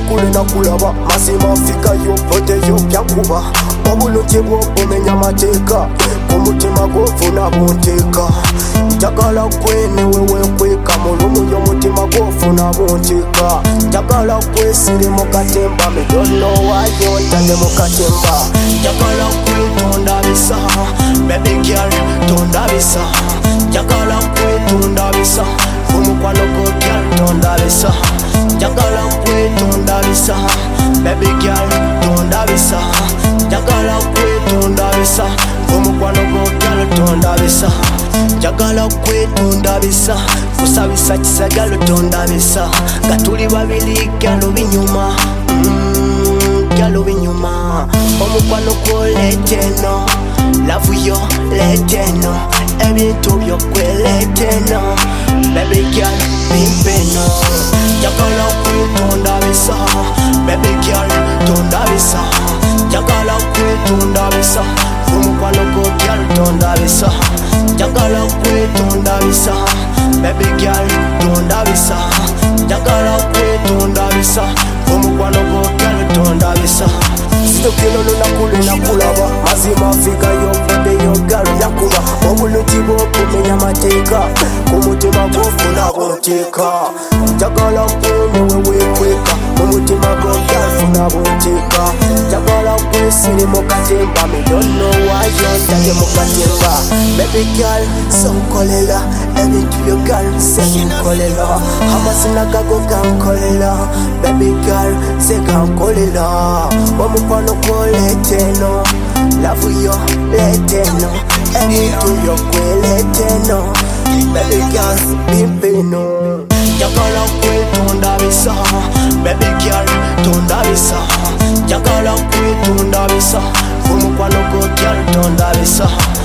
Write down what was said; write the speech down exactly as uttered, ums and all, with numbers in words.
nakule nakulaba mazima fikayo poteyo byakuba obulungi bwo kumenya amateeka ku mutima gw'ofuna bunteeka njagala kwene wewe kweka mulumu y'omutima gw'ofuna bunteeka njagala kwesire mu katemba me don't know why you ntande mu katemba njagala kwetonda bisa baby girl tonda bisa njagala kwetonda bisa umukwano gwo girl tonda bisa njagala kwetonda bisa baby girl tonda bisa njagala kwetonda bisa umukwano gwo girl tonda bisa njagala kwetonda bisa kusabisa kisagalo tonda bisa nga tuli babiri galo binyuma mm, galo binyuma omukwano gwo leteno lavu yo leteno ebintu byokwe leteno baby girl bimpeno njagala kwetonda bisa baby girl tonda bisa njagala kwetonda bisa umukwano gwo girl tonda bisa njagala kwetonda bisa baby girl tonda bisa njagala kwetonda bisa umukwano gwo girl tonda bisa sitokilo lunakule nakulaba mazima fikayo poteyo girl yakuba obulungi bwo kumenya amateeka ku mutima gw'ofuna bunteeka njagala kwene wewe kweka mu mutima gwo girl funa bunteeka njagala kwesire mu katemba me don't know why you ntande mu katemba baby girl sonkolela ebintu byo girl sekinkolela amazina gago gankolela baby girl segankolela omukwano gwo leteno lavu yo leteno ebintu byokwe leteno baby girl bimpeno njagala kwetonda bisa baby girl tonda bisa njagala kwetonda bisa umukwano gwo girl tonda bisa